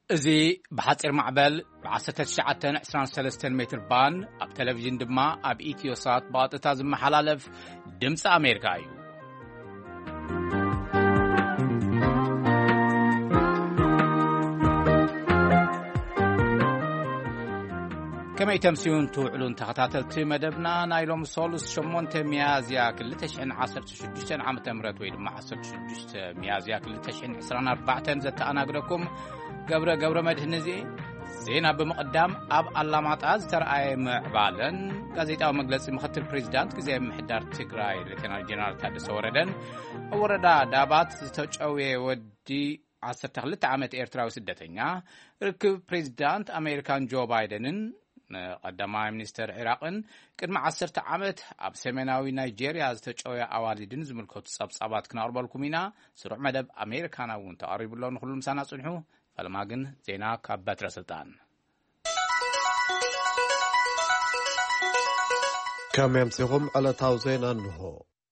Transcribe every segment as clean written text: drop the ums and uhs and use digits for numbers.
ازي بحصير معبل ب1923 متر بان اب تلفزيون دما اب ايتيوسات باطتا زمحلالف دمص امريكا ايو كما يتمسيون توعلون تخطاتلت مدبنا نايلوم سولوس شمونت ميازيا كل تشحن 16 عام تمرت ويد مع 16 ميازيا كل تشحن 24 زت انا اقدكم قبر مدهن زينا بمقدام اب علامات ترأي معبالن غازيتاو مجلس مختل بريزيدنت كزي محدار تግራይ ليتنال جنرال تادس وردن وردا دابات تچوي ودي 12 عامت ኤርትራዊ ስደተኛ ርክብ ፕሬዝዳንት አሜሪካን ጆ ባይደንን ቀዳማይ ሚኒስትር ኢራቅን ቅድመ 10 ዓመት ኣብ ሰሜናዊ ናይጄሪያ ዝተጨወየ ኣዋሊድን ዝምልከቱ ጸብጻባት ክናርበልኩም ኢና ስሩዕ መደብ ኣሜሪካናውን ተቀሪብሎን ሁሉም ሳና ጽንሑ ፈለማግን ዜና ካብ በትረ ስልጣን كميمسيهم على تاوزين أنه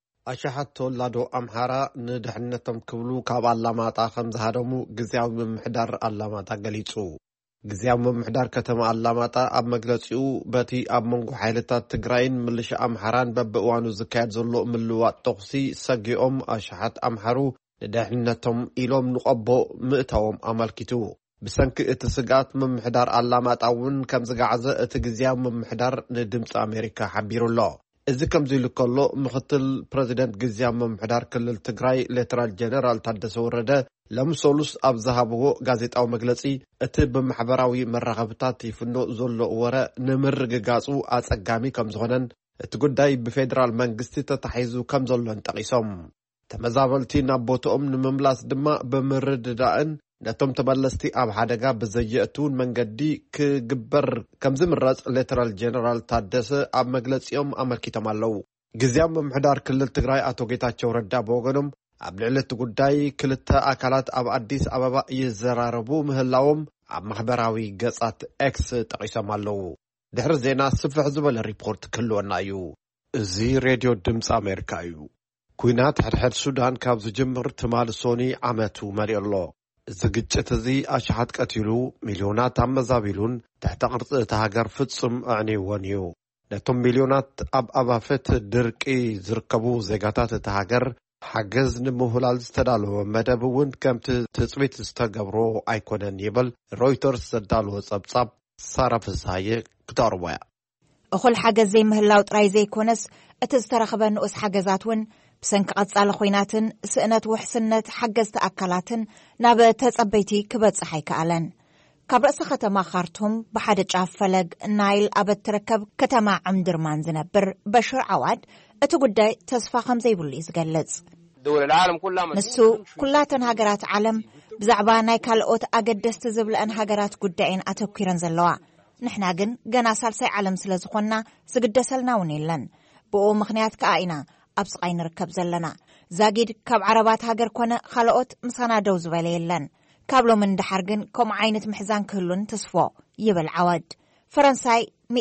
أشحت لادو أمحارا ندحنتم كبلو كاب علامات خمس هرمو جزياو من محدار علامات قليتو جزياو من محدار كتم علامات أب مجلسيو باتي أب منقو حيلتات تقراين ملش أمحاران ببقوانو زكاة زلو ملوات تقسي ساقيوم أشحت أمحارو ندحنتم إلوم نقبو مئتاوم أمالكتو بسنك اتسقات من محدار علامات أون كم زقعزة اتجزياو من محدار ندمت أمريكا حبيرو الله إذا كم زي لكله مختل بريزيدنت جزياو من محدار كل التقراي ليترال جنرال تادس ورده لم سولوس أبزهابو غازيت أو مجلسي اتب محبراوي مرغبتات يفنو زلو ورا نمر جاسو أتقامي كم زغنن تقداي بفيدرال منغستي تتحيزو كم زلو انتقيسهم تمزابلتي نابوتهم نمملاس دما بمرد دائن نتم تبلستي أب حدقا بزيئتون من قدي كجبر كم زمرات ليترال جنرال تادس أب مجلس يوم أمريكي تمالو جزيام محدار كل التقراي أتوقيتات شوردا بوغنم أب لعلت قداي كل التأكلات أب أديس أبابا يزراربو مهلاوم أب محبراوي قصات إكس تقيسا مالو دحر زينا سفح زبال الريبورت كله نايو زي راديو دمس أمريكايو كوينات حرحر سودان كابز جمر تمال سوني عمتو ماري الله زجت زي أشحت قتلو مليونات عمزابيلون تحت قرط تهاجر فتصم أعني ونيو نتم مليونات أبافت دركي زركبو زجاتات تهاجر حجز نمهلال استدالو مدبون كم تسويت استجبرو أيقونن يبل رويترز استدالو صب صرف الزاي كتارويا أخل حجز زي مهلاو تراي زي كونس اتسترخبن أس حجزاتون بسنك قصال خويناتن سئنت وحسنت حجز تأكلاتن ناب تتصبيتي كبت صحيك ألن كبرأس ختما خارتهم بحد جاف فلق نايل أبد تركب كتما عمدرمان زنبر بشر عواد اتقوداي تصفى خمزي بوليس قلز دول العالم كلها نسو كلاتن هاجرات عالم بزعباناي كالقوت أقدست زبل أن هاجرات قدائن أتوكيرن زلوا نحنا جنا سالسي عالم سلزخونا سقدسلنا ونيلن بقو مخنيات كائنا أبسقاي نركب زلنا زاقيد كاب عربات هاجر كونا خلقوت مسانا دوز باليلن كابلو من دحرقن كوم عينة محزان كلون تصفو يبل عواد فرنساي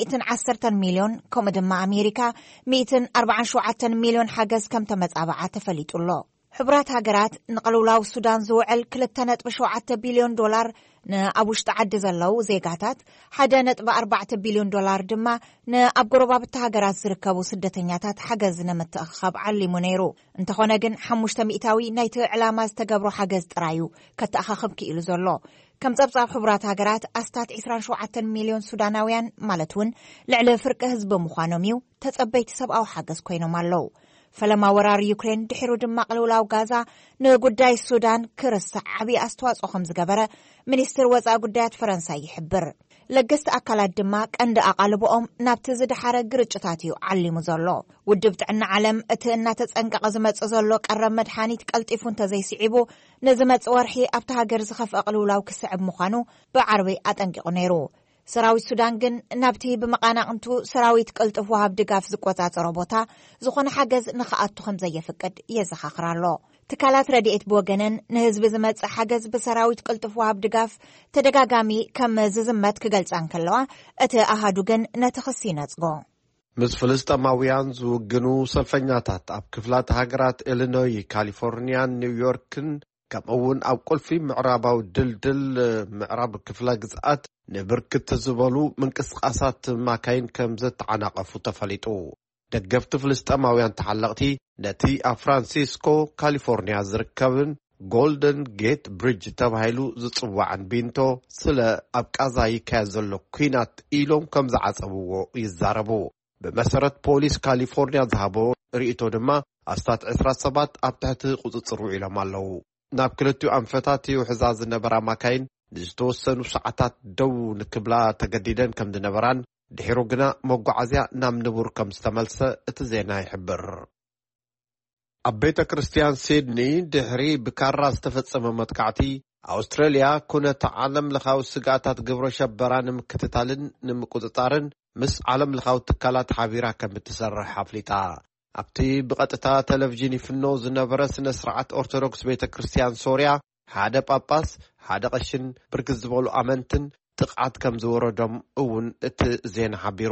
110 مليون كوم دما أمريكا 140 مليون حاجز كم تمت أبعات فليت الله حبرات هاجرات نقلولاو السودان زوعل كلتنت بشوعة بليون دولار نأبوش تعدز اللو زيقاتات حدانت ب4 بليون دولار دما نأبقربا بتهاجرات زركبو سدتنياتات حجز نمتأخب علي منيرو انتخونا جن حموشتا مئتاوي نايت علامة استقبرو حجز ترايو كتأخخب كيلو زرلو كم تبصاب حبرات هاجرات أستات 27 مليون سوداناويان مالتون لعلى فرق هزب مخانوميو تتقبيت 7 حجز كوينو مالو فلما ورار يوكرين دحرو دماق لولاو غازا نقوداي السودان كرسع عبي أستواز أخمز قبرة منستر وزا قدات فرنسا يحبر لقست أكالات دماق عند أقالبهم نابتزد حرق رجتاتيو علي مزالو ودبت عنا علم اتنا تتسنق غزمت أزالو قرم مدحاني تقلتفون تزي سعيبو نزمت ورحي أبتها قرز خف أقلولاو كسعب مخانو بعربي أتنقق نيرو سراوي السودان جن نبتي بمقانا انتو سراوي تقلتف وهاب دقاف زقوتات ربوتا زخون حاجز نخاطو خمزية فقد يزخخرالو تكالات رديت بوغنن نهزب زمت حاجز بسراوي تقلتف وهاب دقاف تدقاقامي كم ززمت كقلت عنكالوا اتي اهادو جن نتخصينات غو مز فلسطيناويان زوجنو سلفنياتات اب كفلات هاجرات إلينوي كاليفورنيا نيويوركن ከምኡውን ኣብ ቁልፊ ምዕራባዊ ድልድል ምዕራብ ክፍለ ግዝኣት ንብርክት ዝበሉ ምንቅስቃሳት ማካይን ከም ዝተዓናቀፉ ተፈሊጡ ደገፍቲ ፍልስጤማውያን ተሓለቕቲ ነቲ ኣብ ፍራንሲስኮ ካሊፎርኒያ ዝርከብን ጎልደን ጌት ብሪጅ ተባሂሉ ዝጽዋዕን ቢንቶ ስለ ኣብ ቃዛ ይካየድ ዘሎ ኩናት ኢሎም ከም ዝዓጸብዎ ይዛረቡ ብመሰረት ፖሊስ ካሊፎርኒያ ዝሃቦ ርእይቶ ድማ ኣስታት 20 ሰባት ኣብ ትሕቲ ቁጽጽር ውዒሎም ኣለዉ ናብ ክልቲኡ ኣንፈታት ውሕዛ ዝነበራ ማካይን ንዝተወሰኑ ሰዓታት ደው ንክብላ ተገዲደን ከም ዝነበራን ድሒሩ ግና መጓዓዝያ ናብ ንቡር ከም ዝተመልሰ እቲ ዜና ይሕብር ኣብ ቤተ ክርስቲያን ሲድኒ ድሕሪ ብካራ ዝተፈጸመ መጥቃዕቲ ኣውስትራልያ ኩነት ዓለም ለኻዊ ስጋታት ግብረ ሸበራ ንምክትታልን ንምቁጽጻርን ምስ ዓለም ለኻዊ ትካላት ሓቢራ ከም እትሰርሕ ኣፍሊጣ ኣብቲ ብቐጥታ ቴሌቪዥን ይፍኖ ዝነበረ ስነ ስርዓት ኦርቶዶክስ ቤተ ክርስቲያን ሶርያ ሓደ ጳጳስ ሓደ ቀሽን ብርክት ዝበሉ ኣመንትን ጥቃት ከም ዝወረዶም እውን እቲ ዜና ሓቢሩ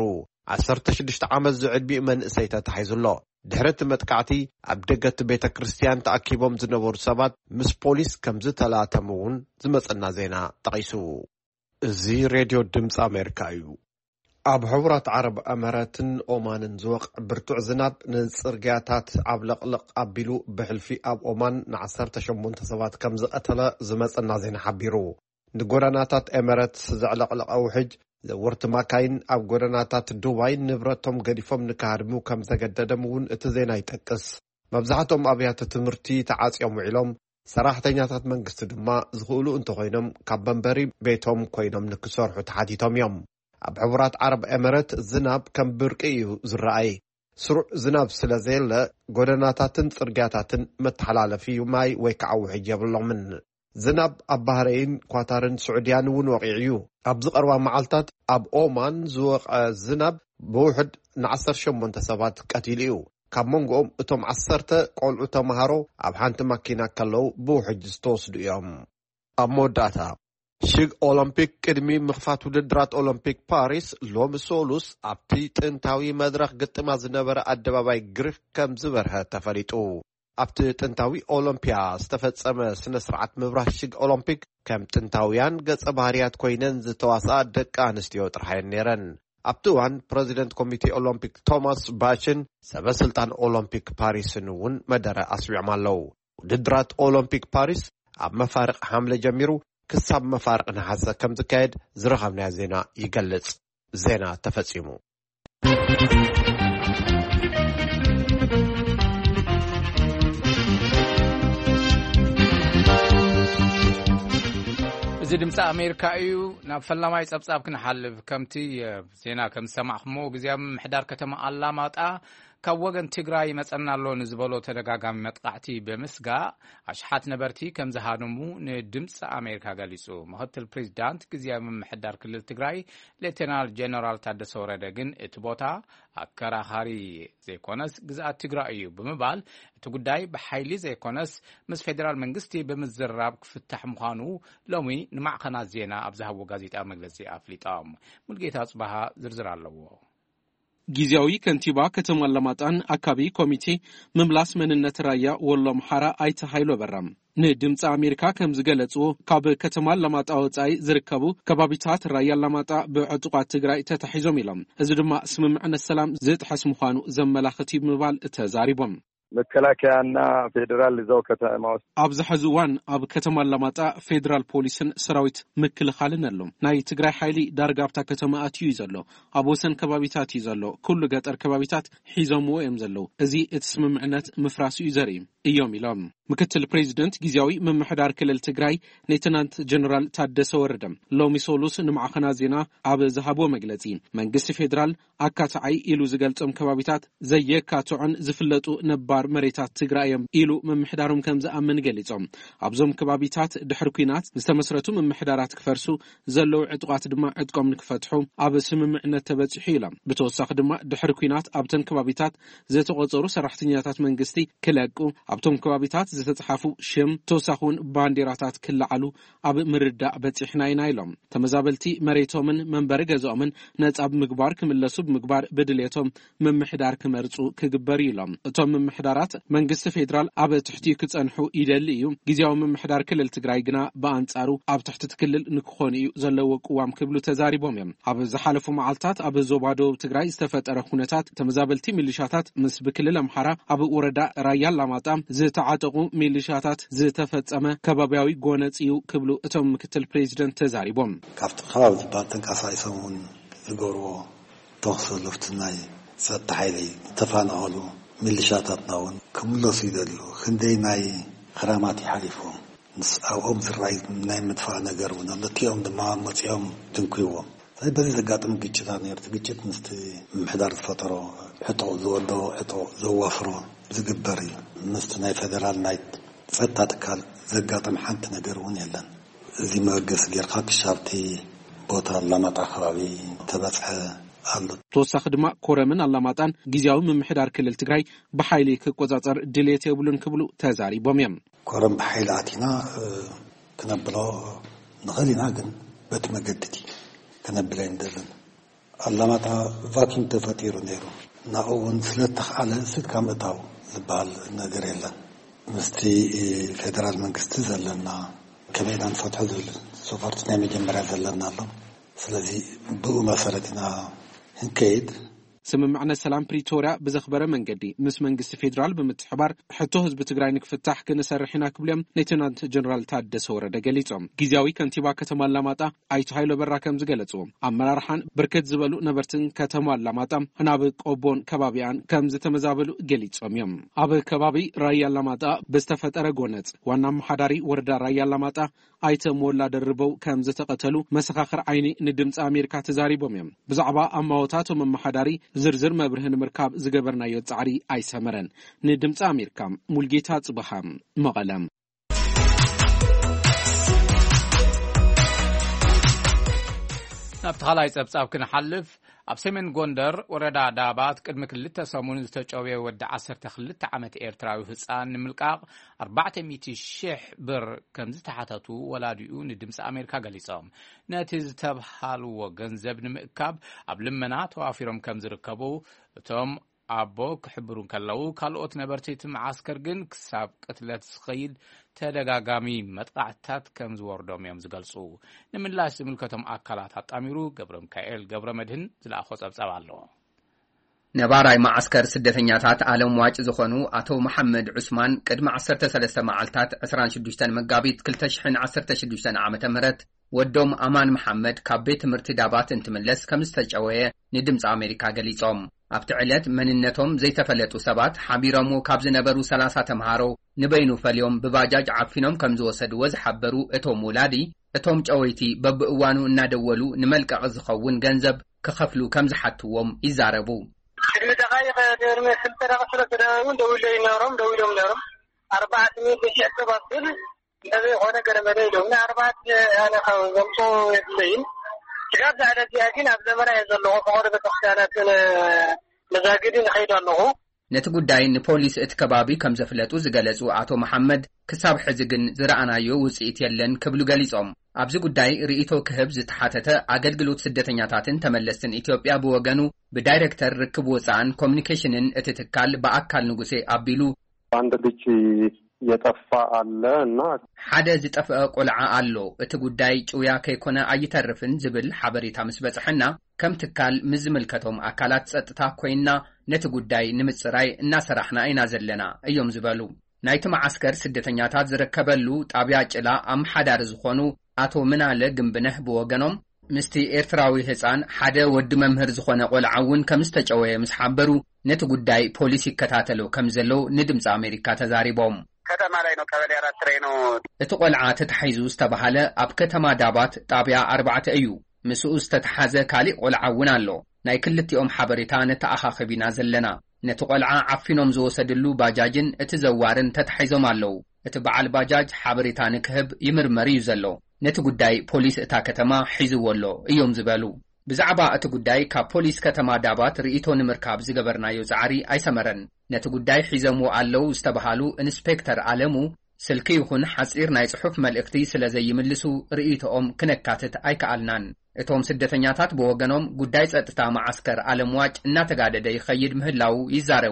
16 ዓመት ዝዕድሚኡ መንእሰይ ተታሒዙሎ ድሕረት መጥቃዕቲ ኣብ ደገት ቤተ ክርስቲያን ተኣኪቦም ዝነበሩ ሰባት ምስ ፖሊስ ከም ዝተላተሙ እውን ዝመጸና ዜና ጠቂሱ እዚ ሬድዮ ድምፂ ኣሜሪካ እዩ ኣብ ሕቡራት ዓረብ ኣመራትን ኦማንን ዝወቅዕ ብርቱዕ ዝናብ ንጽርግያታት ኣብ ለቕለቕ ኣቢሉ ብሕልፊ ኣብ ኦማን ን18 ሰባት ከም ዝቐተለ ዝመጸና ዜና ሓቢሩ ንጎደናታት ኤመረት ዘዕለቕለቐ ውሕጅ ዘወርቲ ማካይን ኣብ ጎደናታት ዱባይ ንብረቶም ገዲፎም ንካሃድሙ ከም ዘገደደም እውን እቲ ዜና ይጠቅስ መብዛሕትኦም ኣብያተ ትምህርቲ ተዓጽዮም ውዒሎም ሰራሕተኛታት መንግስቲ ድማ ዝኽእሉ እንተኾይኖም ካብ መንበሪ ቤቶም ኮይኖም ንክሰርሑ ተሓቲቶም እዮም ኣብ ሕቡራት ዓረብ ኤመረት ዝናብ ከም ብርቂ እዩ ዝረአይ ስሩዕ ዝናብ ስለ ዘየለ ጎደናታትን ጽርግያታትን መተሓላለፊ ማይ ወይ ከዓ ውሕጅ የብሎምን ዝናብ ኣብ ባህረይን ኳታርን ስዑድያን እውን ወቂዑ እዩ ኣብ ዝቐርባ መዓልታት ኣብ ኦማን ዝወቀ ዝናብ ብውሕድ ን18 ሰባት ቀቲሉ እዩ ካብ መንጎኦም እቶም 10 ቆልዑ ተምሃሮ ኣብ ሓንቲ ማኪና ከለው ብውሕጅ ዝተወስዱ እዮም ኣብ መወዳእታ ሽግ ኦሎምፒክ ቅድሚ ምኽፋት ውድድራት ኦሎምፒክ ፓሪስ ሎሚ ሶሉስ ኣብቲ ጥንታዊ መድረኽ ግጥማ ዝነበረ ኣደባባይ ግሪክ ከም ዝበርሀ ተፈሊጡ ኣብቲ ጥንታዊ ኦሎምፒያ ዝተፈጸመ ስነ ስርዓት ምብራህ ሽግ ኦሎምፒክ ከም ጥንታውያን ገጸ ባህርያት ኮይነን ዝተዋስኣ ደቂ ኣንስትዮ ጥራሕየን ነይረን ኣብቲ እዋን ፕሬዚደንት ኮሚቴ ኦሎምፒክ ቶማስ ባችን ሰበስልጣን ኦሎምፒክ ፓሪስን እውን መደረ ኣስዊዖም ኣለዉ ውድድራት ኦሎምፒክ ፓሪስ ኣብ መፋርቕ ሓምለ ጀሚሩ ክሳብ መፋርቕ ነሓሰ ከም ዝካየድ ዝረኸብናዮ ዜና ይገልጽ ዜና ተፈጺሙ እዚ ድምፂ ኣሜሪካ እዩ ናብ ፈላማይ ጸብጻብ ክንሓልፍ ከምቲ ዜና ከም ሰማዕኽሞ ግዝያዊ ምሕዳር ከተማ ኣላማጣ ካብ ወገን ትግራይ መጸና ኣሎ ንዝበሎ ተደጋጋሚ መጥቃዕቲ ብምስጋእ ኣሽሓት ነበርቲ ከም ዝሃደሙ ንድምፂ ኣሜሪካ ገሊጹ ምክትል ፕሬዚዳንት ግዝያዊ ምሕዳር ክልል ትግራይ ሌተናል ጀነራል ታደሰ ወረደ ግን እቲ ቦታ ኣከራኻሪ ዘይኮነስ ግዝኣት ትግራይ እዩ ብምባል እቲ ጉዳይ ብሓይሊ ዘይኮነስ ምስ ፌደራል መንግስቲ ብምዝራብ ክፍታሕ ምዃኑ ሎሚ ንማዕኸናት ዜና ኣብ ዝሃቦ ጋዜጣ መግለጺ ኣፍሊጦም ሙልጌታ ጽባሃ ዝርዝር ኣለዎ ጊዜያዊ ከንቲባ ከተማ አላማጣን አካባቢ ኮሚቴ መምላስ መንነት ራያ ወሎ አምሓራ አይተ ኃይሎ በራም ንድምጽ አሜሪካ ከም ዝገለጽዎ ካብ ከተማ አላማጣ ወጻይ ዝርከቡ ከባቢታት ራያ አላማጣ ብዕጡቋት ትግራይ ተታሒዞም ኢሎም እዚ ድማ ስምምዕነት ሰላም ዝጥሐስ ምዃኑ ዘመላኽት ብምባል ተዛሪቦም መከላከያና ፌደራል ዘው ከተማ አብዛሕዙዋን ኣብ ከተማ አላማጣ ፌደራል ፖሊስን ሰራዊት ምክልኻልን ኣሎም ናይ ትግራይ ኃይሊ ዳርጋብታ ከተማ ኣትዩ ይዘሎ ኣብ ወሰን ከባቢታት ይዘሎ ኩሉ ገጠር ከባቢታት ሒዞምዎ እዮም ዘለው እዚ እቲ ስምምዕነት ምፍራስ እዩ ዘርኢ እዮም ኢሎም ምክትል ፕሬዚደንት ጊዜያዊ ምምሕዳር ክልል ትግራይ ሌተናንት ጀነራል ታደሰ ወረደ ሎሚ ሶሉስ ንማዕኸና ዜና ኣብ ዝሃቦ መግለጺ መንግስቲ ፌደራል ኣካታዓይ ኢሉ ዝገልጾም ከባቢታት ዘየካትዑን ዝፍለጡ ነባር መሬታት ትግራይም ኢሉ ምምሕዳሮም ከም ዝኣምን ገሊጾም ኣብዞም ከባቢታት ድሕሪ ኩናት ዝተመስረቱ ምምሕዳራት ክፈርሱ ዘለው ዕጡቃት ድማ ዕጥቆም ንክፈትሑ ኣብ ስምምዕነት ተበጺሑ ኢሎም ብተወሳኺ ድማ ድሕሪ ኩናት ኣብተን ከባቢታት ዝተቆጸሩ ሰራሕተኛታት መንግስቲ ክለቁ ኣብቶም ከባቢታት ዝተጻሓፉ ሽም ተወሳኹን ባንዴራታት ክልዓሉ ኣብ ምርዳእ በጺሕና ኢና ኢሎም ተመዛበልቲ መሬቶምን መንበሪ ገዛኦምን ነጻ ብምግባር ክምለሱ ብምግባር ብድሌቶም ምምሕዳር ክመርጹ ክግበር ኢሎም እቶም ምምሕዳር ምምሕዳራት መንግስቲ ፌደራል ኣብ ትሕቲ ክጸንሑ ይደሊ እዩ ግዚያዊ ምምሕዳር ክልል ትግራይ ግና በአንጻሩ ኣብ ትሕቲ ክልል ንክኾን እዩ ዘለዎ ቅዋም ክብሉ ተዛሪቦም እዮም ኣብ ዝሓለፉ መዓልታት ኣብ ዞባ ደቡብ ትግራይ ዝተፈጠረ ኩነታት ተመዛበልቲ ሚሊሻታት ምስ ብክልል ኣምሓራ ኣብ ወረዳ ራያ አላማጣ ዝተዓጠቁ ሚሊሻታት ዝተፈጸመ ከባቢያዊ ጎነጽ እዩ ክብሉ እቶም ምክትል ፕሬዚደንት ተዛሪቦም ካብቲ ከባቢ ዝበሃል ተንቀሳቂሶም እውን ዝገብርዎ ተኩስ ለፍትናይ ጸጥታ ሓይሊ ተፈናቀሉ ሚሊሻታትና እውን ክምለሱ ይደልዩ ክንደይ ናይ ክራማት ይሓሊፎም ንስኣኦም ዝራይ ናይ ምድፋዕ ነገር እውን ኣለቲኦም ድማ መጽኦም ድንኩይዎም በዚ ዘጋጥም ግጭታት ነርት ግጭት ምስቲ ምሕዳር ዝፈጠሮ ሕቶ ዝወዶ ሕቶ ዘዋፍሮ ዝግበር እዩ ምስቲ ናይ ፌደራል ናይ ጸጥታ ትካል ዘጋጥም ሓንቲ ነገር እውን የለን እዚ መገስ ጌርካ ክሻብቲ ቦታ አላማጣ ከባቢ ተበጽሐ አሉ ተወሳኺ ድማ ኮረምን አላማጣን ግዚያዊ ምምሕዳር ክልል ትግራይ ብሓይሊ ክቆጻጸር ድሌት የብሉን ክብሉ ተዛሪቦም እዮም ኮረም ብሓይሊ አቲና ክነብሎ ንኽእሊና ግን በቲ መገድቲ ከነብለይ እንደለን አላማጣ ቫኪም ተፈጢሩ ነይሩ ናኡውን ስለተኽኣለ ስድካ ምእታው ዝበሃል ነገር የለን ምስቲ ፌደራል መንግስቲ ዘለና ከመይና ንፈትሖ ዝብል ሶፈርት ናይ መጀመርያ ዘለና ኣሎ ስለዚ ብኡ መሰረትና እንከይድ ስምምዕነት ሰላም ፕሪቶሪያ ብዘኽበረ መንገዲ ምስ መንግስቲ ፌደራል ብምትሕባር ሕቶ ህዝቢ ትግራይ ንክፍታሕ ክንሰርሕና ክብሎም ሌተናንት ጀነራል ታደሰ ወረደ ገሊጾም ግዚያዊ ከንቲባ ከተማ አላማጣ አይቶ ኃይሎ በራ ከም ዝገለጹ አመራርሓን ብርክት ዝበሉ ነበርትን ከተማ አላማጣ ናብ ቆቦን ከባቢያን ከም ዝተመዛበሉ ገሊጾም እዮም ኣብ ከባቢ ራያ አላማጣ በስተፈጠረ ጎነጽ ዋና መሓዳሪ ወረዳ ራያ አላማጣ አይተ ሞላ ደርበው ከም ዝተቀተሉ መሰኻኽር ዓይኒ ንድምፂ አሜሪካ ተዛሪቦም እዮም ብዛዕባ አማውታቶም መሓዳሪ ዝርዝር መብርህን ምርካብ ዝገበርናዮ ጻዕሪ አይሰመረን ንድምፂ አሜሪካ ሙልጌታ ጽበሃም መቐለም ናብ ተኻላይ ጸብጻብ ክንሓልፍ ኣብ ሰሜን ጎንደር ወረዳ ዳባት ቅድሚ ክልተ ሰሙን ዝተጨወየ ወዲ 12 ዓመት ኤርትራዊ ህፃን ንምልቃቕ 400,000 ብር ከም ዝተሓተቱ ወላዲኡ ንድምፂ ኣሜሪካ ገሊጾም ነቲ ዝተብሃልዎ ገንዘብ ንምእካብ ኣብ ልመና ተዋፊሮም ከም ዝርከቡ እቶም ኣቦ ክሕብሩ ከለዉ ካልኦት ነበርቲ ማዓስከር ግን ክሳብ ቅትለት ዝኸይድ ተደጋጋሚ መጥቃዕታት ከም ዝወርዶም እዮም ዝገልጹ ንምላሽ ዝምልከቶም አካላት አጣሚሩ ገብረ ሚካኤል ገብረ መድህን ዝለኣኾ ጸብጻብ ኣሎ ነባራይ ማዓስከር ስደተኛታት ዓለም ዋጭ ዝኾኑ አቶ መሐመድ ዑስማን ቅድሚ 13 መዓልታት 26 መጋቢት 2016 ዓመተ ምህረት ወዶም አማን መሐመድ ካብ ቤት ትምህርቲ ዳባት እንትምለስ ከም ዝተጨወየ ንድምፂ አሜሪካ ገሊጾም ኣብቲ ዕለት መንነቶም ዘይተፈለጡ ሰባት ሓቢሮም ካብ ዝነበሩ 30 ተምሃሮ ንበይኑ ፈልዮም ብባጃጅ ዓፊኖም ከም ዝወሰድዎ ዝሓበሩ እቶም ወላዲ እቶም ጨወይቲ በብእዋኑ እናደወሉ ንመልቀቕ ዝኸውን ገንዘብ ክኸፍሉ ከም ዝሓትዎም ይዛረቡ ቅድሚ ደቃይቕ ድርመ ስልጠና ስለተደውን ደውሎም ነሮም 400,000 ሰባት ነዚ ሆነ ገረመደ ኢሎም 4 ኣነ ከምጾ የድለይን ጋብ ዛዕዳ ግን ኣብ ዘመና የዘለዎ ብቆደ ቤተክርስትያናትን መዛግድን ኸይዱ ኣለኹ ነቲ ጉዳይ ንፖሊስ እቲ ከባቢ ከም ዘፍለጡ ዝገለጹ አቶ መሐመድ ክሳብ ሕዚ ግን ዝረኣናዮ ውጽኢት የለን ክብሉ ገሊጾም ኣብዚ ጉዳይ ርኢቶ ክህብ ዝተሓተተ አገልግሎት ስደተኛታትን ተመለስትን ኢትዮጵያ ብወገኑ ብዳይሬክተር ርክብ ወፃን ኮሙኒኬሽንን እቲ ትካል በአካል ንጉሴ አቢሉ አንድ ልጅ የጠፋ አለ እና ሓደ ዝጠፍአ ቆልዓ ኣሎ እቲ ጉዳይ ጭውያ ከይኮነ አይተርፍን ዝብል ሓበሬታ ምስ በጽሕና ከም ትካል ምዝምልከቶም አካላት ጸጥታ ኮይና ነቲ ጉዳይ ንምጽራይ እናሰራሕና ኢና ዘለና እዮም ዝበሉ ናይቲ ማዓስከር ስደተኛታት ዝርከበሉ ጣብያ ጭላ ኣምሓዳር ዝኾኑ አቶ ምናለ ግንብነህ ብወገኖም ምስቲ ኤርትራዊ ህፃን ሓደ ወዲ መምህር ዝኾነ ቆልዓውን ከም ዝተጨወየ ምስ ሓበሩ ነቲ ጉዳይ ፖሊስ ይከታተሉ ከም ዘሎ ንድምፂ አሜሪካ ተዛሪቦም ከተማ ላይ ነው ቀበሌ 4 ላይ ነው እቲ ቆልዓ ተተሓይዙ ዝተባሃለ ኣብ ከተማ ዳባት ጣብያ 4 እዩ ምስኡ ዝተተሓዘ ካሊእ ቆልዓውን ኣሎ ናይ ክልቲኦም ሓበሬታ ነተኣኻኺብና ዘለና ነቲ ቆልዓ ዓፊኖም ዝወሰድሉ ባጃጅን እቲ ዘዋርን ተተሓይዞም ኣለዉ እቲ በዓል ባጃጅ ሓበሬታ ንክህብ ይምርመር እዩ ዘሎ ነቲ ጉዳይ ፖሊስ እታ ከተማ ሒዝዎ ኣሎ እዮም ዝበሉ ብዛዕባ እቲ ጉዳይ ካብ ፖሊስ ከተማ ዳባት ርኢቶ ንምርካብ ዝገበርናዮ ጻዕሪ ኣይሰመረን ነቲ ጉዳይ ሒዘምዎ ኣለዉ ዝተባሃሉ ኢንስፔክተር ኣለሙ ስልኪ ይኹን ሓጺር ናይ ጽሑፍ መልእኽቲ ስለ ዘይምልሱ ርኢቶኦም ክነካትት ኣይከኣልናን እቶም ስደተኛታት ብወገኖም ጉዳይ ጸጥታ ማዓስከር ዓለም ዋጭ እናተጋደደ ይኸይድ ምህላው ይዛረቡ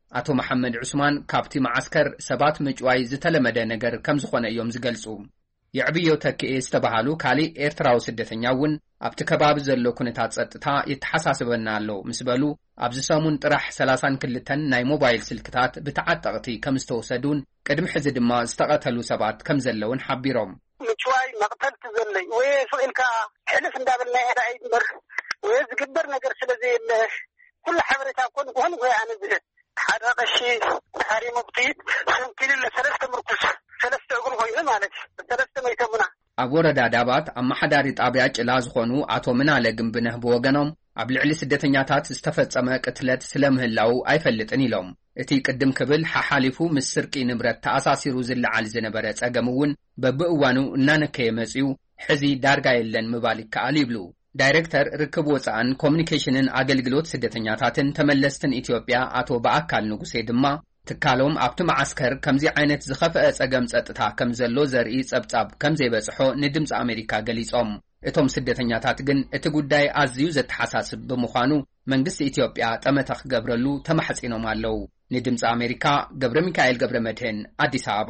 ኣቶ መሐመድ ዑስማን ካብቲ ማዓስከር ሰባት ምጭዋይ ዝተለመደ ነገር ከም ዝኾነ እዮም ዝገልጹ የዕብዮ ተክኤ ዝተባሃሉ ካሊእ ኤርትራዊ ስደተኛ እውን ኣብቲ ከባቢ ዘሎ ኩነታት ጸጥታ ይተሓሳስበና ኣሎ ምስ በሉ ኣብዚ ሰሙን ጥራሕ 32 ናይ ሞባይል ስልክታት ብተዓጠቕቲ ከም ዝተወሰዱን ቅድሚ ሕዚ ድማ ዝተቐተሉ ሰባት ከም ዘለውን ሓቢሮም ምጭዋይ መቕተልቲ ዘለይ ወይ ፍቕልካ ሕልፍ እንዳበልና ይሄዳ ይበር ወይ ዝግበር ነገር ስለዘየለ ኩሉ ሓበሬታ ኮን ሆን ወይ ኣነ ዝህ ሓደ ቀሺ ሓሪ መብቲት ሰንቲል ለሰለስተ ምርኩስ ሰለስተ እግሩ ኮይኑ ማለት ሰለስተ መይተሙና ኣብ ወረዳ ዳባት ኣማሓዳሪ ጣብያ ጭላ ዝኾኑ ኣቶ ምናለ ግንብነህ ብወገኖም ኣብ ልዕሊ ስደተኛታት ዝተፈጸመ ቅትለት ስለምህላው ኣይፈልጥን ኢሎም እቲ ቅድም ክብል ሓሓሊፉ ምስ ስርቂ ንብረት ተኣሳሲሩ ዝለዓል ዝነበረ ጸገም እውን በብእዋኑ እናነከየ መጺኡ ሕዚ ዳርጋ የለን ምባል ይከኣል ይብሉ ዳይሬክተር ርክብ ወፃእን ኮሚኒኬሽንን ኣገልግሎት ስደተኛታትን ተመለስትን ኢትዮጵያ ኣቶ በኣካል ንጉሴ ድማ ትካሎም ኣብቲ ማዓስከር ከምዚ ዓይነት ዝኸፍአ ጸገም ጸጥታ ከም ዘሎ ዘርኢ ጸብጻብ ከም ዘይበጽሖ ንድምፂ ኣሜሪካ ገሊጾም እቶም ስደተኛታት ግን እቲ ጉዳይ ኣዝዩ ዘተሓሳስብ ብምዃኑ መንግስቲ ኢትዮጵያ ጠመተ ክገብረሉ ተማሕጺኖም ኣለዉ ንድምፂ ኣሜሪካ ገብረ ሚካኤል ገብረ መድህን ኣዲስ ኣበባ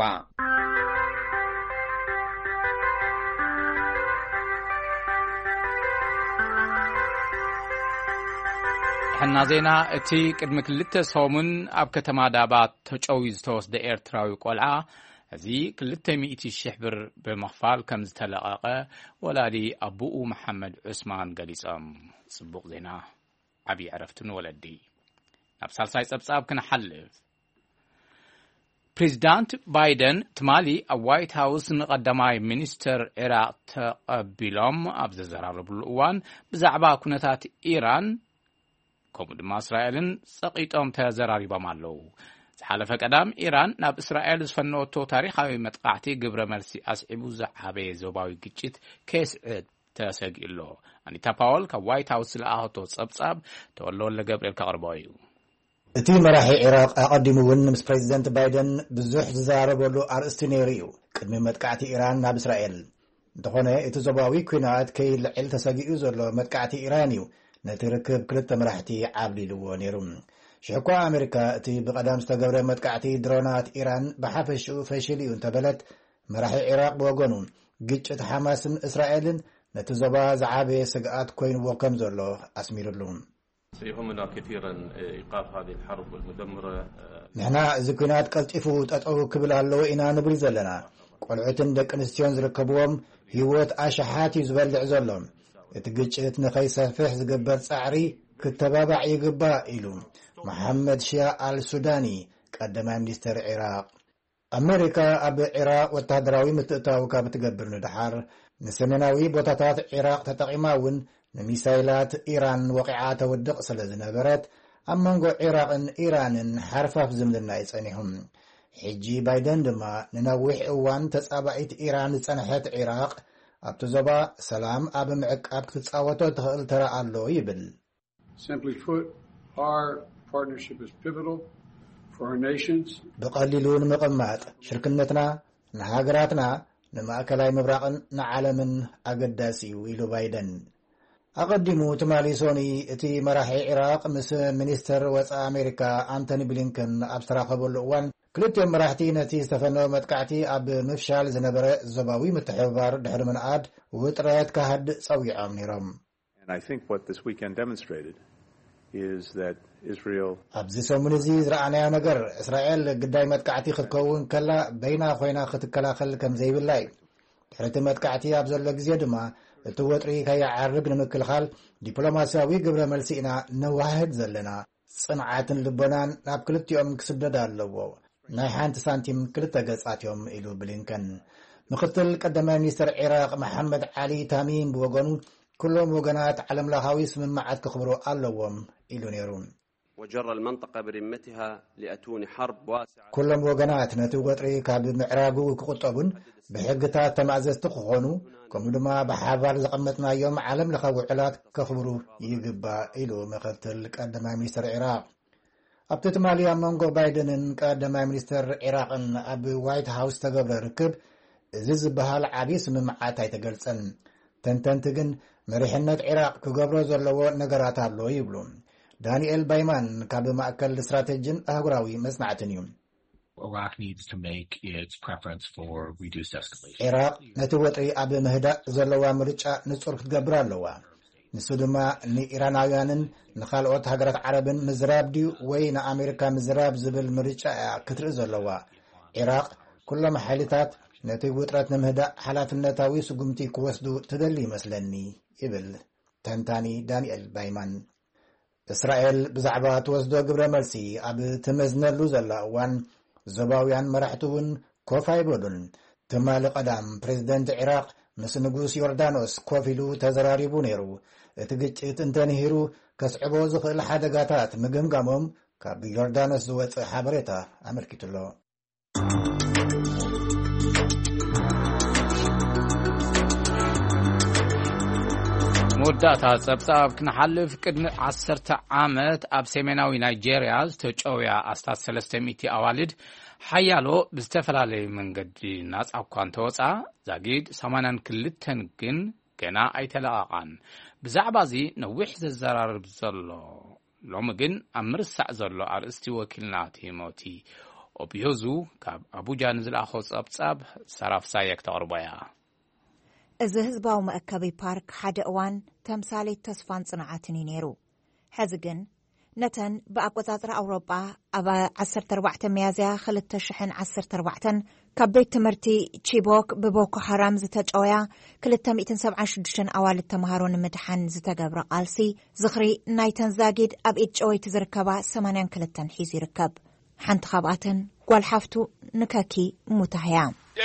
حنا زينا اتي قدم كلته سومن اب كتما دابات تچوي ዝተወስደ ኤርትራዊ ቆልዓ እዚ 200,000 ብር በመኽፋል ከም ዝተለቀቀ ወላዲ አቡኡ መሐመድ ዑስማን ገሊጾም ጽቡቅ ዜና አቢ ዕረፍትን ወለዲ ናብ ሳልሳይ ጸብጻብ ክንሐልፍ ፕሬዝዳንት ባይደን ትማሊ ኣብ ዋይት ሃውስ ንቀዳማይ ሚኒስተር ኢራቅ ተቀቢሎም ኣብ ዝዘራረብሉ እዋን ብዛዕባ ኩነታት ኢራን ከምኡ ድማ እስራኤልን ጸቂጦም ተዘራሪቦም ኣለዉ ዝሓለፈ ቀዳም ኢራን ናብ እስራኤል ዝፈነወቶ ታሪኻዊ መጥቃዕቲ ግብረ መልሲ ኣስዒቡ ዝዓበየ ዞባዊ ግጭት ከስዕብ ተሰጊኡሎ ኣኒታ ፓውል ካብ ዋይት ሃውስ ለኣኸቶ ጸብጻብ ተወልደ ገብርኤል ከቕርቦ እዩ እቲ መራሒ ኢራቅ ኣቀዲሙ እውን ምስ ፕሬዚደንት ባይደን ብዙሕ ዝዛረበሉ ኣርእስቲ ነይሩ እዩ ቅድሚ መጥቃዕቲ ኢራን ናብ እስራኤል እንተኾነ እቲ ዞባዊ ኩናት ከይልዕል ተሰጊኡ ዘሎ መጥቃዕቲ ኢራን እዩ ነቲ ርክብ ክልተ መራሕቲ ዓብሊልዎ ነይሩ ሽሕኳ ኣሜሪካ እቲ ብቐዳም ዝተገብረ መጥቃዕቲ ድሮናት ኢራን ብሓፈሽኡ ፈሽል እዩ እንተበለት መራሒ ኢራቅ ብወገኑ ግጭት ሓማስን እስራኤልን ነቲ ዞባ ዝዓበየ ስግኣት ኮይንዎ ከም ዘሎ ኣስሚሩሉ سيهمنا كثيرا إيقاف هذه الحرب المدمرة نحن እዚ ኩናት ቀልጢፉ ጠጠው ክብል ኣለዎ ኢና ንብል ዘለና ቆልዑትን ደቂ ኣንስትዮን ዝርከብዎም ህይወት ኣሽሓት እዩ ዝበልዕ ዘሎ እቲ ግጭት ንኸይሰፍሕ ዝግበር ጻዕሪ ክተባባዕ ይግባእ ኢሉ መሐመድ ሺያ አልሱዳኒ ቀዳማይ ሚኒስተር ኢራቅ ኣሜሪካ ኣብ ኢራቅ ወታደራዊ ምትእታው ካብ ትገብር ንድሓር ንሰሜናዊ ቦታታት ኢራቅ ተጠቂማ እውን نميسايلات إيران وقعا تودق سلزنبرت أمانغو عراقن إيرانن حرفاف زمدنا يسانيهم حجي بايدن دما ننوح اوان تسابعيت إيران تسانحات عراق أبتزبا سلام أب معك أب تتساوتو تخيل ترى اللو يبل Simply put, our partnership is pivotal for our nations. بقللون مقمات شركنتنا نهاجراتنا نمأكلاي مبراقن نعلمن أقداسي ويلو بايدن أقدم تماليسوني اتي مراحي عراق مس منستر وصا أمريكا أنتوني بلينكن أبستراقب الأوان كلتهم مراحتي نتي استفنو متقعتي أب مفشال زنبرة زباوي متحبار دحر من عاد وطريات كهد سوي عامنيرم. And I think what this weekend demonstrated is that Israel أبزي سومنزي زرعنا نجر إسرائيل قداي متقعتي خدكون كلا بينا خوينا خدكلا خل كم زي بالله دحرت متقعتي أبزل لك زيادما التوتري كي يعرق نمكل خال دبلوماسياوي قبل ملسينا نواهد زلنا صنعات لبنان ناب كلت يوم كسدد اللو نايحان تسانتيم كلتا قصات يوم إلو بلينكن مقتل قدم مينستر عراق محمد علي تامين بوغنو كلهم وغنات علم لهاويس من معاد كخبرو اللوهم إلو نيرون وجر المنطقة برمتها لأتون حرب واسعة كلهم وغنات نتوغطري كاب معرابو كقطبون بحقتا تمعزز تخونو كمدما بحابار زقمتنا يوم عالم لخاو علات كخبرو يقبا إلو مقتل قدما مينستر عراق أبتت ماليا مونغو بايدن قدما مينستر عراق أب وايت هاوس تقبل ركب زيز بهال عبيس من معاتاي تقلسن تنتنتقن مريحنة عراق كقبرو زلو نقرات اللو يبلون ዳንኤል ባይማን ካብ ማእከል ስትራቴጂን ኣህጉራዊ መጽናዕትን እዩ Iraq needs to make its preference for reduced escalation. ኢራቅ ነቲ ወጥሪ ኣብ ምህዳእ ዘለዋ ምርጫ ንጹር ክትገብር ኣለዋ ንሱ ድማ ንኢራናውያንን ንኻልኦት ሃገራት ዓረብን ምዝራብ ድዩ ወይ ንኣሜሪካ ምዝራብ ዝብል ምርጫ ክትርኢ ዘለዋ ኢራቅ ኩሎም ሓይልታት ነቲ ውጥረት ንምህዳእ ሓላፍነታዊ ስጉምቲ ክወስዱ ትደሊ ይመስለኒ ይብል ተንታኒ ዳንኤል ባይማን እስራኤል ብዛዕባ ትወስዶ ግብረ መልሲ ኣብ ትመዝነሉ ዘላ እዋን ዞባውያን መራሕቲ እውን ኮፍ ኣይበሉን ትማሊ ቀዳም ፕሬዚደንት ኢራቅ ምስ ንጉስ ዮርዳኖስ ኮፍ ኢሉ ተዘራሪቡ ነይሩ እቲ ግጭት እንተንሂሩ ከስዕቦ ዝኽእል ሓደጋታት ምግምጋሞም ካብ ዮርዳኖስ ዝወፅእ ሓበሬታ ኣመልኪቱሎ መወዳእታ ጸብጻብ ክንሓልፍ ቅድሚ 10 ዓመት ኣብ ሰሜናዊ ናይጄርያ ዝተጨውያ ኣስታት 300 ኣዋልድ ሓያሎ ብዝተፈላለየ መንገዲ ናጻ እኳ እንተወፃ ዛጊድ 82 ግን ገና ኣይተለቓቓን ብዛዕባ እዚ ነዊሕ ዘዘራርብ ዘሎ ሎሚ ግን ኣብ ምርሳዕ ዘሎ ኣርእስቲ ወኪልና ቲሞቲ ኦቢዮዙ ካብ ኣቡጃ ንዝለኣኾ ጸብጻብ ሰራፍሳየ ክተቕርቦያ እዚ ህዝባዊ መእከቢ ፓርክ ሓደ እዋን ተምሳሌት ተስፋን ጽንዓትን ነይሩ ሕዚ ግን ነተን ብኣቆጻጽራ ኣውሮጳ ኣብ 14 ሚያዝያ 2014 ካብ ቤት ትምህርቲ ቺቦክ ብቦኮ ሓራም ዝተጨወያ 276 ኣዋልድ ተምሃሮ ንምድሓን ዝተገብረ ቃልሲ ዝኽሪ ናይተን ዛጊድ ኣብ ኢድ ጨወይቲ ዝርከባ 82 ሒዙ ይርከብ ሓንቲ ካብኣተን ጓል ሓፍቱ ንከኪ ሙታህያ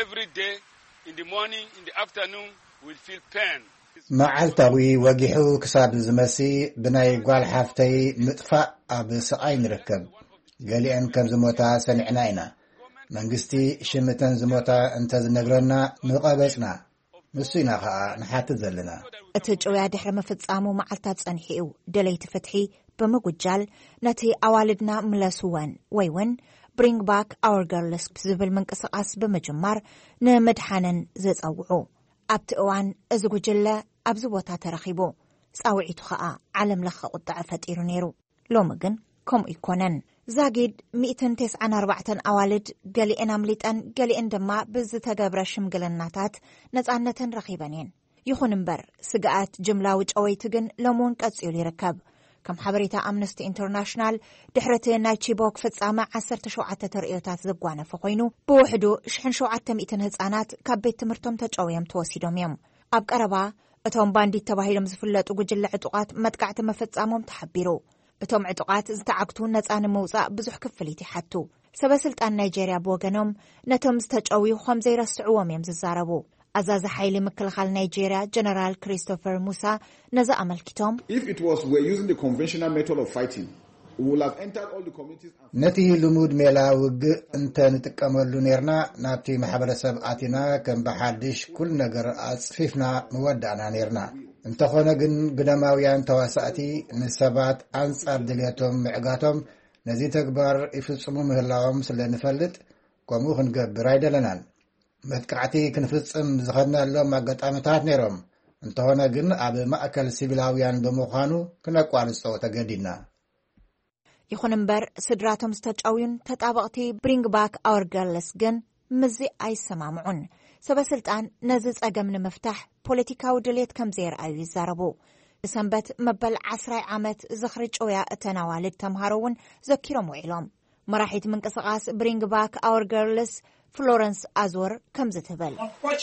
መዓልታዊ ወጊሑ ክሳብ ዝመሲ ብናይ ጓል ሓፍተይ ምጥፋእ ኣብ ስቃይ ንርከብ ገሊአን ከም ዝሞታ ሰሚዕና ኢና መንግስቲ ሽምተን ዝሞታ እንተዝነግረና ንቐበፅና ንሱ ኢና ከዓ ንሓትት ዘለና እቲ ጨውያ ድሕሪ ምፍጻሙ መዓልታት ጸኒሑ ደለይቲ ፍትሒ ብምጉጃል ነቲ ኣዋልድና ምለስወን ወይ እውን bring back our girls ዝብል ምንቅስቓስ ብምጅማር ንምድሓነን ዘጸውዑ ኣብቲ እዋን እዚ ጉጅለ ኣብዚ ቦታ ተረኺቡ ጻውዒቱ ከዓ ዓለም ለኸ ቁጥዕ ፈጢሩ ነይሩ ሎሚ ግን ከምኡ ይኮነን ዛጊድ 194 ኣዋልድ ገሊአን ኣምሊጠን ገሊአን ድማ ብዝተገብረ ሽምግልናታት ነጻነተን ረኺበን እየን ይኹን እምበር ስግኣት ጅምላዊ ጨወይቲ ግን ሎሙን ቀጺሉ ይርከብ ከም ሓበሬታ ኣምነስቲ ኢንተርናሽናል ድሕረት ናይ ቺቦክ ፍጻመ 17 ተርእዮታት ዘጓነፈ ኮይኑ ብውሕዱ 700 ህጻናት ካብ ቤት ትምህርቶም ተጨውዮም ተወሲዶም እዮም ኣብ ቀረባ እቶም ባንዲት ተባሂሎም ዝፍለጡ ጉጅለ ዕጡቃት መጥቃዕቲ መፈጻሞም ተሓቢሩ እቶም ዕጡቃት ዝተዓግቱ ነፃ ንምውፃእ ብዙሕ ክፍሊት ይሓቱ ሰበስልጣን ናይጄርያ ብወገኖም ነቶም ዝተጨውዩ ከም ዘይረስዕዎም እዮም ዝዛረቡ ኣዛዚ ሓይሊ ምክልኻል ናይጄርያ ጀነራል ክሪስቶፈር ሙሳ ነዛ ኣመልኪቶም ነቲ ልሙድ ሜላ ውግእ እንተ ንጥቀመሉ ነርና ናብቲ ማሕበረሰብ ኣቲና ከም ብሓድሽ ኩል ነገር ኣጽፊፍና ምወዳእና ነርና እንተኾነ ግን ግደማውያን ተዋሳእቲ ንሰባት ኣንጻር ድልየቶም ምዕጋቶም ነዚ ተግባር ይፍጽሙ ምህላዎም ስለ ንፈልጥ ከምኡ ክንገብር ኣይደለናን መጥቃዕቲ ክንፍጽም ዝኸድናሎም ኣጋጣሚታት ነይሮም እንተኾነ ግን ኣብ ማእከል ሲቪላውያን ብምዃኑ ክነቋርጾ ተገዲድና ይኹን እምበር ስድራቶም ዝተጨውዩን ተጣበቕቲ ብሪንግ ባክ ኣወር ገርልስ ግን ምዚ ኣይሰማምዑን ሰበስልጣን ነዚ ጸገም ንምፍታሕ ፖለቲካዊ ድሌት ከም ዘይረኣዩ ይዛረቡ ሰንበት መበል 10 ዓመት ዝኽሪ ጨውያ እተን ኣዋልድ ተምሃሮ እውን ዘኪሮም ውዒሎም መራሒት ምንቅስቓስ ብሪንግ ባክ ኣወር ገርልስ ፍሎረንስ ኣዝወር ከም ዝትብል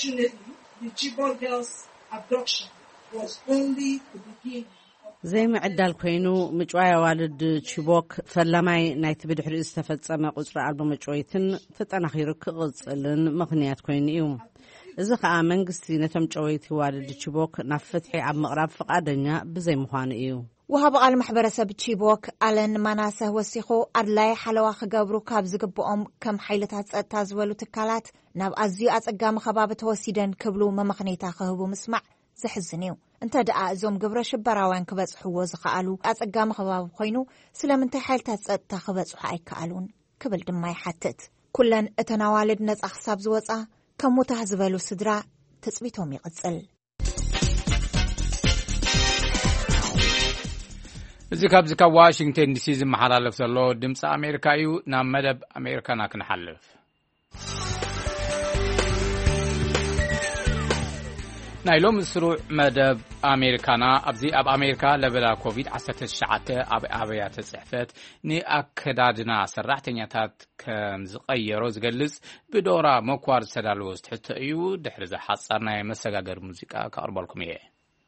ዘይምዕዳል ኮይኑ ምጭዋይ ኣዋልድ ቺቦክ ፈላማይ ናይቲ ብድሕሪኡ ዝተፈጸመ ቁፅሪ ኣልቦ መጭወይትን ተጠናኺሩ ክቕጽልን ምኽንያት ኮይኑ እዩ እዚ ከዓ መንግስቲ ነቶም ጨወይቲ ኣዋልድ ቺቦክ ናብ ፍትሒ ኣብ ምቕራብ ፈቃደኛ ብዘይምዃኑ እዩ ወሃቢ ቃል ማሕበረሰብ ቺቦክ ኣለን ማናሰህ ወሲኹ ኣድላይ ሓለዋ ክገብሩ ካብ ዝግብኦም ከም ሓይልታት ጸጥታ ዝበሉ ትካላት ናብ ኣዝዩ ኣጸጋሚ ከባቢ ተወሲደን ክብሉ መምኽኔታ ክህቡ ምስማዕ ዘሕዝን እዩ እንተ ደኣ እዞም ግብረ ሽበራውያን ክበጽሕዎ ዝኽኣሉ ኣጸጋሚ ከባቢ ኮይኑ ስለምንታይ ሓይልታት ጸጥታ ክበጽሑ ኣይከኣሉን ክብል ድማ ይሓትት ኩለን እተን ኣዋልድ ነጻ ክሳብ ዝወፃ ከም ሙታህ ዝበሉ ስድራ ትጽቢቶም ይቕጽል እዚህ ካብ ዋሽንግተን ዲሲ ዝመሓላለፍ ዘሎ ድምፂ ኣሜሪካ እዩ ናብ መደብ ኣሜሪካና ክንሓልፍ ናይሎም ስሩዕ መደብ ኣሜሪካና ኣብዚ ኣብ ኣሜሪካ ለበላ ኮቪድ-19 ኣብ ኣብያተ ጽሕፈት ንኣከዳድና ሰራሕተኛታት ከም ዝቐየሮ ዝገልጽ ብዶራ መኳር ዝተዳለወ ትሕዝቶ እዩ ድሕሪ ዝሓጸርናይ መሰጋገሪ ሙዚቃ ከቕርበልኩም እየ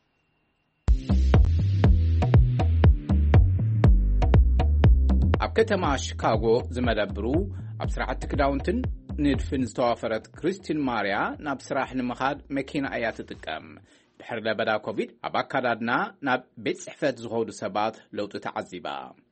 ኣብ ከተማ ሺካጎ ዝመደብሩ ኣብ ስራሕቲ ክዳውንትን ንድፍን ዝተዋፈረት ክሪስቲን ማርያ ናብ ስራሕ ንምኻድ መኪና እያ ትጥቀም ድሕሪ ለበዳ ኮቪድ ኣብ ኣከዳድና ናብ ቤት ጽሕፈት ዝኸዱ ሰባት ለውጢ ተዓዚባ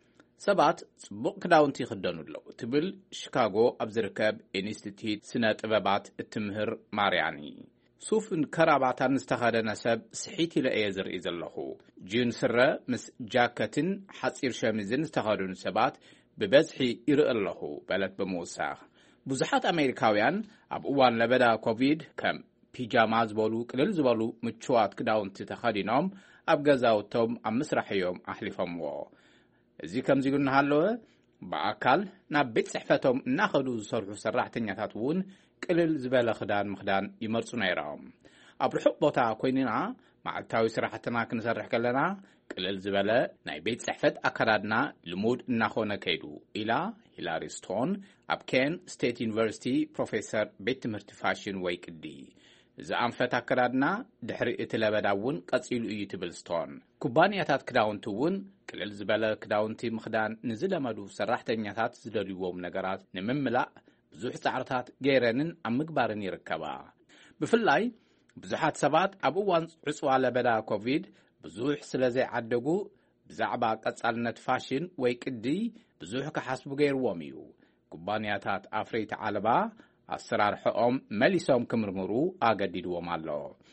ሰባት ጽቡቕ ክዳውንቲ ይኽደኑ ኣለዉ ትብል ሺካጎ ኣብ ዝርከብ ኢንስቲትዩት ስነ ጥበባት እትምህር ማርያኒ ሱፍን ከራባታን ዝተኸደነ ሰብ ስሒት ኢለየ ዝርኢ ዘለኹ ጂን ስረ ምስ ጃከትን ሓፂር ሸሚዝን ዝተኸደኑ ሰባት ብበዝሒ ይርኢ ኣለኹ በለት ብምውሳኽ ብዙሓት ኣሜሪካውያን ኣብ እዋን ለበዳ ኮቪድ ከም ፒጃማ ዝበሉ ቅልል ዝበሉ ምቹዋት ክዳውንቲ ተኸዲኖም ኣብ ገዛውቶም ኣብ ምስራሕ እዮም ኣሕሊፎምዎ እዚ ከምዚ ኢሉ እናሃለወ ብኣካል ናብ ቤት ጽሕፈቶም እናኸዱ ዝሰርሑ ሰራሕተኛታት እውን ቅልል ዝበለ ክዳን ምኽዳን ይመርጹ ነይሮም ኣብ ርሑቕ ቦታ ኮይንና መዓልታዊ ስራሕትና ክንሰርሕ ከለና ቅልል ዝበለ ናይ ቤት ጽሕፈት ኣከዳድና ልሙድ እናኾነ ከይዱ ኢላ ሂላሪ ስቶን ኣብ ኬን ስቴት ዩኒቨርሲቲ ፕሮፌሰር ቤት ትምህርቲ ፋሽን ወይ ቅዲ እዚ ኣንፈት ኣከዳድና ድሕሪ እቲ ለበዳ እውን ቀጺሉ እዩ ትብል ስቶን ኩባንያታት ክዳውንቲ እውን ቅልል ዝበለ ክዳውንቲ ምኽዳን ንዝለመዱ ሰራሕተኛታት ዝደልይዎም ነገራት ንምምላእ ብዙሕ ጻዕርታት ገይረንን ኣብ ምግባርን ይርከባ ብፍላይ ብዙሓት ሰባት ኣብ እዋን ዕፅዋ ለበዳ ኮቪድ ብዙሕ ስለ ዘይዓደጉ ብዛዕባ ቀጻልነት ፋሽን ወይ ቅዲ ብዙሕ ክሓስቡ ገይርዎም እዩ ኩባንያታት ኣፍረይቲ ዓለባ ኣሰራርሖኦም መሊሶም ክምርምሩ ኣገዲድዎም ኣሎ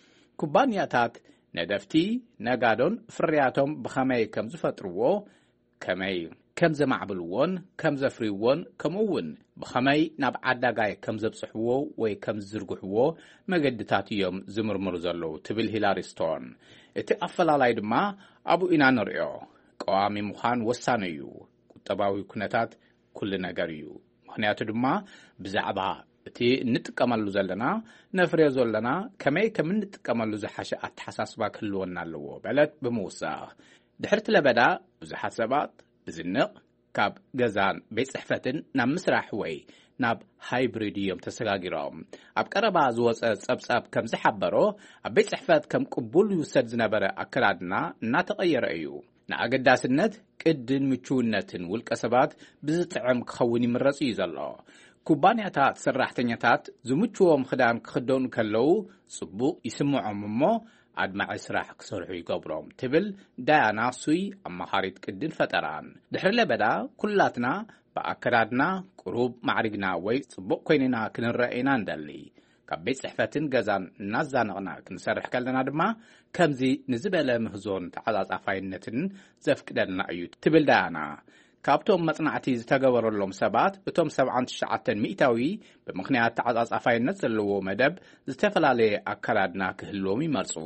ኩባንያታት ነደፍቲ ነጋዶን ፍርያቶም ብኸመይ ከም ዝፈጥርዎ ከመይ ከም ዘማዕብልዎን ከም ዘፍርይዎን ከምኡውን ብኸመይ ናብ ዓዳጋይ ከም ዘብጽሕዎ ወይ ከም ዝዝርግሕዎ መገድታት እዮም ዝምርምሩ ዘለዉ ትብል ሂላሪ ስቶን እቲ ኣፈላላይ ድማ ኣብኡ ኢና ንሪኦ ቀዋሚ ምዃን ወሳኒ እዩ ቁጠባዊ ኩነታት ኩሉ ነገር እዩ ምኽንያቱ ድማ ብዛዕባ እቲ እንጥቀመሉ ዘለና ነፍርዮ ዘለና ከመይ ከም እንጥቀመሉ ዝሓሸ ኣተሓሳስባ ክህልወና ኣለዎ በለት ብምውሳኽ ድሕርቲ ለበዳ ብዙሓት ሰባት ብዝንቕ ካብ ገዛን ቤት ጽሕፈትን ናብ ምስራሕ ወይ ናብ ሃይብሪድ እዮም ተሰጋጊሮም ኣብ ቀረባ ዝወፀ ጸብጻብ ከም ዝሓበሮ ኣብ ቤት ጽሕፈት ከም ቅቡል ይውሰድ ዝነበረ ኣከዳድና እናተቐየረ እዩ ንኣገዳስነት ቅድን ምቹውነትን ውልቀ ሰባት ብዝጥዕም ክኸውን ይምረጽ እዩ ዘሎ ኩባንያታት ሰራሕተኛታት ዝምችዎም ክዳን ክኽደኑ ከለዉ ጽቡቕ ይስምዖም እሞ ኣድማዒ ስራሕ ክሰርሑ ይገብሮም ትብል ዳያና ሱይ ኣማኻሪት ቅድን ፈጠራን ድሕሪ ለበዳ ኩላትና ብኣከዳድና ቁሩብ ማዕሪግና ወይ ጽቡቕ ኮይንና ክንረአይና እንደሊ ካብ ቤት ጽሕፈትን ገዛን እናዛነቕና ክንሰርሕ ከለና ድማ ከምዚ ንዝበለ ምህዞን ተዓጻጻፋይነትን ዘፍቅደልና እዩ ትብል ዳያና ካብቶም መጽናዕቲ ዝተገበረሎም ሰባት እቶም 79 ሚእታዊ ብምኽንያት ተዓጻጻፋይነት ዘለዎ መደብ ዝተፈላለየ ኣከዳድና ክህልዎም ይመርጹ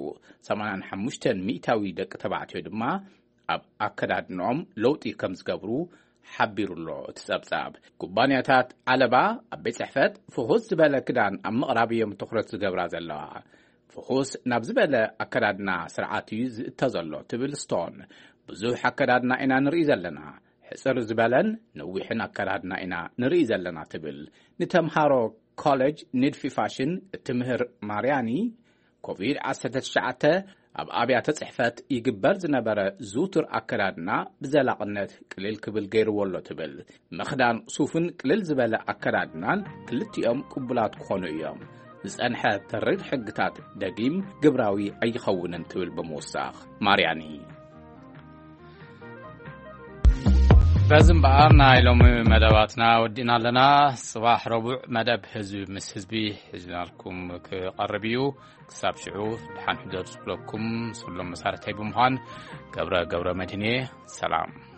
85 ሚእታዊ ደቂ ተባዕትዮ ድማ ኣብ ኣከዳድኖም ለውጢ ከም ዝገብሩ ሓቢሩሎ እቲ ጸብጻብ ኩባንያታት ዓለባ ኣብ ቤት ጽሕፈት ፍኹስ ዝበለ ክዳን ኣብ ምቕራብ እዮም ትኹረት ዝገብራ ዘለዋ ፍኹስ ናብ ዝበለ ኣከዳድና ስርዓት እዩ ዝእተ ዘሎ ትብል ስቶን ብዙሕ ኣከዳድና ኢና ንርኢ ዘለና ሕፅር ዝበለን ነዊሕን ኣከዳድና ኢና ንርኢ ዘለና ትብል ንተምሃሮ ኮሌጅ ንድፊ ፋሽን እትምህር ማርያኒ ኮቪድ-19 ኣብ ኣብያተ ጽሕፈት ይግበር ዝነበረ ዝውትር ኣከዳድና ብዘላቕነት ቅልል ክብል ገይርዎሎ ትብል ምኽዳን ሱፍን ቅልል ዝበለ ኣከዳድናን ክልቲኦም ቅቡላት ክኾኑ እዮም ዝጸንሐ ተርድ ሕግታት ደጊም ግብራዊ ኣይኸውንን ትብል ብምውሳኽ ማርያኒ በዝምበኣር ናይ ሎሚ መደባትና ወዲና ኣለና ጽባሕ ረቡዕ መደብ ህዝቢ ምስ ህዝቢ ሒዝናልኩም ክቐርብ እዩ ክሳብ ሽዑ ድሓን ሕደር ዝብለኩም ስሎም መሳርተይ ብምዃን ገብረ መድህንየ ሰላም